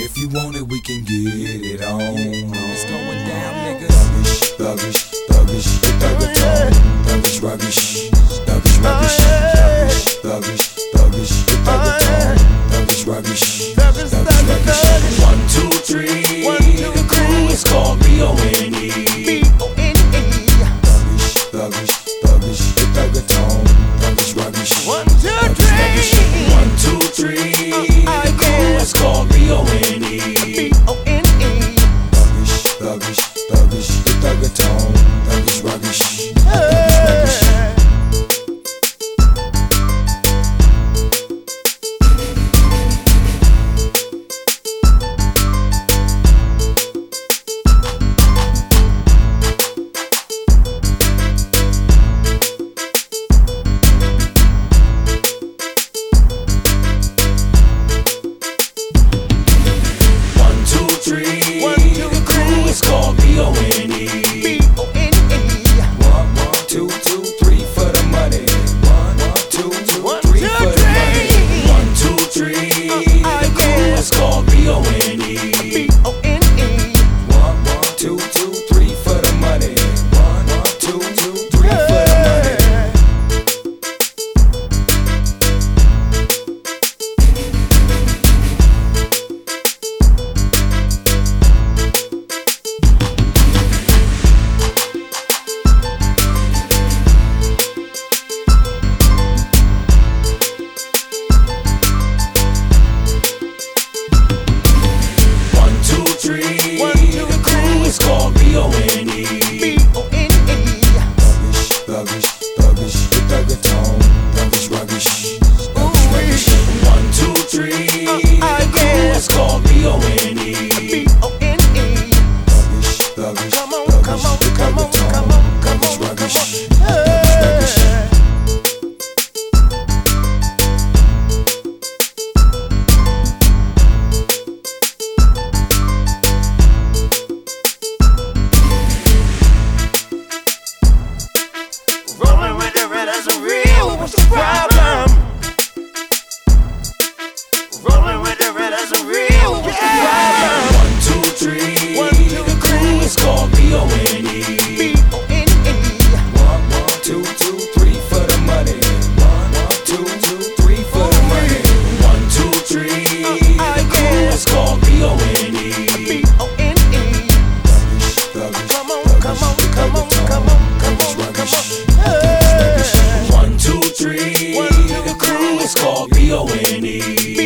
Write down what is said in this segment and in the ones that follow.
If you want it, we can get it on. It's going down, niggas. Thuggish, thuggish, thuggish, thuggish, ruggish, thuggish, ruggish, thuggish, thuggish, thuggish, ruggish, thuggish, ruggish. 1, 2, 3. The crew is called B.O.N.E. Thuggish, thuggish, thuggish, thuggish, ruggish. 1, 2, 3. 1, 2, 3. The crew is called B.O.N.E. Thuggish, thuggish, thuggish, thuggish, ruggish, thuggish, ruggish. The crew is called B.O.N.E. 1, 2, 3 for the money. 1, 2, 3 for the money. 1, 2, 3. The crew is called B.O.N.E. 1, 2, 3 for the money. 1, 2, 3 for the money. The crew is called B.O.N.E. Thuggish, thuggish, thuggish, thuggish, ruggish, thuggish, ruggish. 1, 2, 3. The crew is called B.O.N.E. Thuggish, thuggish, thuggish, ruggish, ruggish. Rolling with the red as a real, what's the problem? Rolling with the red as a real, what's the problem? 1, 2, 3. The crew is called B.O.N.E. 1, 2, 3 for the money. 1, 2, 3 for the money. 1, 2, 3. The crew is called B.O.N.E. Come on, come on, come on, come on, come on, come on. 1, 2, 3. The crew is called B.O.N.E.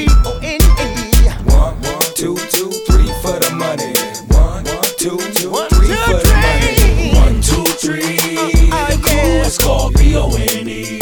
1, 2, 3 for the money. 1, 2, 3 for the money. 1, 2, 3. The crew is called B.O.N.E.